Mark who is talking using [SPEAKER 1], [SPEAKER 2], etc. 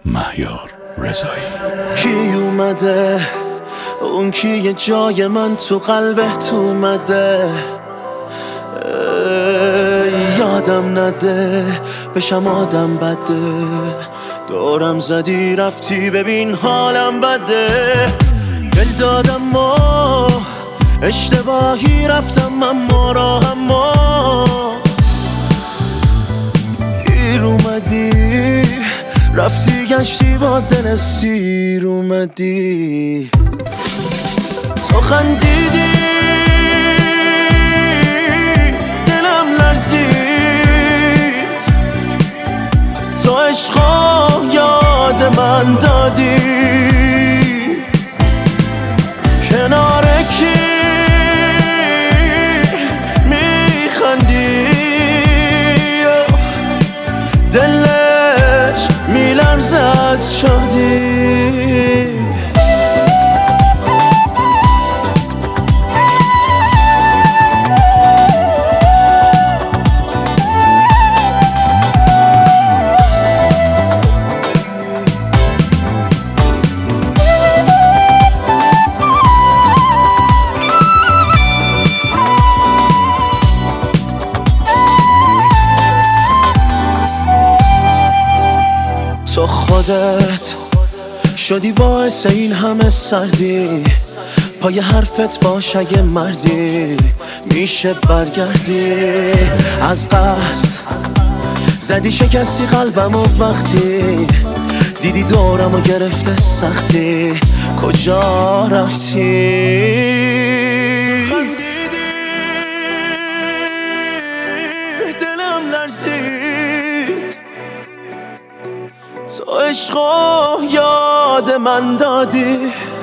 [SPEAKER 1] مهیار رضایی.
[SPEAKER 2] کی اومده اون کی یه جای من تو قلبت اومده، یادم نده بشم آدم بده، دورم زدی رفتی ببین حالم بده، دل دادم و اشتباهی رفتم اما راهم و گیر اومدی رفتی گشتی با دل سیر اومدی، تو خندیدی دلم لرزید، تو عشقا یاد من دادی، کنار کی میخندی دلش میلرزه از شادی. تو خودت شدی باعث این همه سردی، پای حرفت باش اگه مردی میشه برگردی، از قصد زدی شکستی قلبم و وقتی دیدی دورم و گرفته سختی کجا رفتی. دلم لرزید تو عشقا یاد من دادی.